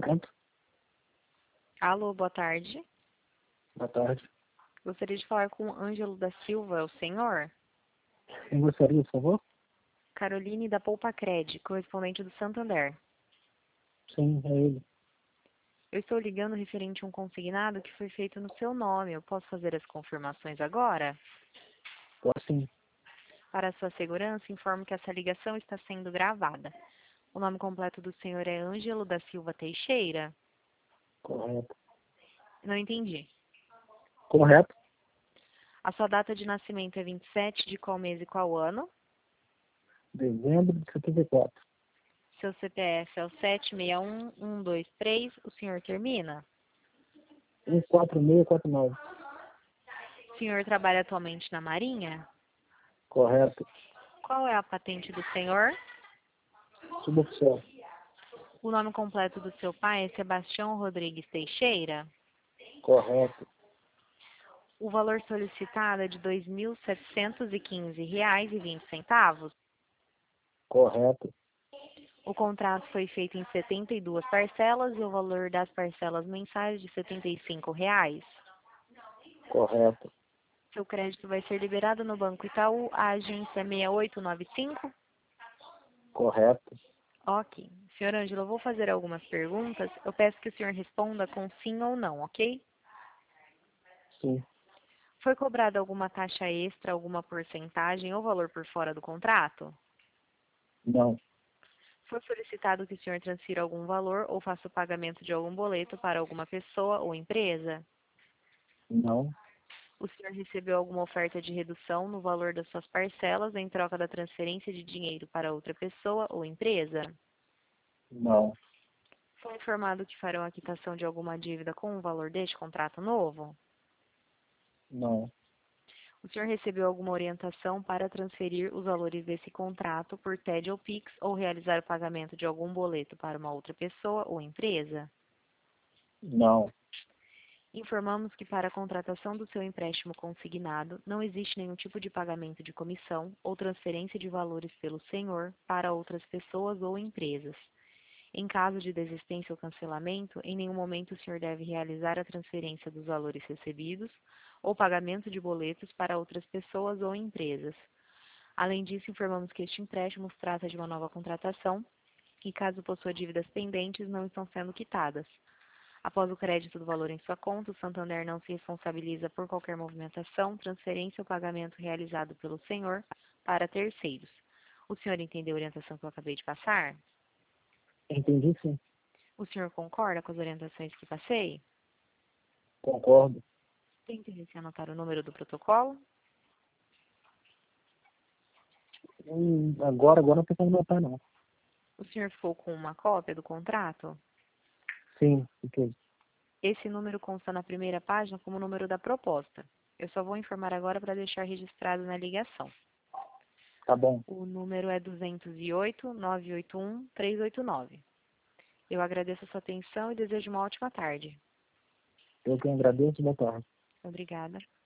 Pronto. Alô, boa tarde. Boa tarde. Gostaria de falar com o Ângelo da Silva, o senhor? Quem gostaria, por favor? Caroline da Poupacred, correspondente do Santander. Sim, é ele. Eu estou ligando referente a um consignado que foi feito no seu nome. Eu posso fazer as confirmações agora? Posso sim. Para a sua segurança, informo que essa ligação está sendo gravada. O nome completo do senhor é Ângelo da Silva Teixeira? Correto. Não entendi. Correto. A sua data de nascimento é 27 de qual mês e qual ano? Dezembro de 74. Seu CPF é o 761123. O senhor termina? 14649. O senhor trabalha atualmente na Marinha? Correto. Qual é a patente do senhor? Suboficial. O nome completo do seu pai é Sebastião Rodrigues Teixeira? Correto. O valor solicitado é de R$ 2.715,20. Correto. O contrato foi feito em 72 parcelas e o valor das parcelas mensais de R$ 75. Correto. Seu crédito vai ser liberado no Banco Itaú, a agência 6895? Correto. Ok. Senhor Ângelo, eu vou fazer algumas perguntas. Eu peço que o senhor responda com sim ou não, ok? Sim. Foi cobrada alguma taxa extra, alguma porcentagem ou valor por fora do contrato? Não. Foi solicitado que o senhor transfira algum valor ou faça o pagamento de algum boleto para alguma pessoa ou empresa? Não. O senhor recebeu alguma oferta de redução no valor das suas parcelas em troca da transferência de dinheiro para outra pessoa ou empresa? Não. Foi informado que farão a quitação de alguma dívida com o valor deste contrato novo? Não. O senhor recebeu alguma orientação para transferir os valores desse contrato por TED ou Pix ou realizar o pagamento de algum boleto para uma outra pessoa ou empresa? Não. Informamos que para a contratação do seu empréstimo consignado não existe nenhum tipo de pagamento de comissão ou transferência de valores pelo senhor para outras pessoas ou empresas. Em caso de desistência ou cancelamento, em nenhum momento o senhor deve realizar a transferência dos valores recebidos ou pagamento de boletos para outras pessoas ou empresas. Além disso, informamos que este empréstimo se trata de uma nova contratação e, caso possua dívidas pendentes, não estão sendo quitadas. Após o crédito do valor em sua conta, o Santander não se responsabiliza por qualquer movimentação, transferência ou pagamento realizado pelo senhor para terceiros. O senhor entendeu a orientação que eu acabei de passar? Entendi sim. O senhor concorda com as orientações que passei? Concordo. Tem interesse em anotar o número do protocolo? Agora não tem como notar, não. O senhor ficou com uma cópia do contrato? Sim, fiquei. Esse número consta na primeira página como número da proposta. Eu só vou informar agora para deixar registrado na ligação. Tá bom. O número é 208-981-389. Eu agradeço a sua atenção e desejo uma ótima tarde. Eu que agradeço. Boa tarde. Obrigada.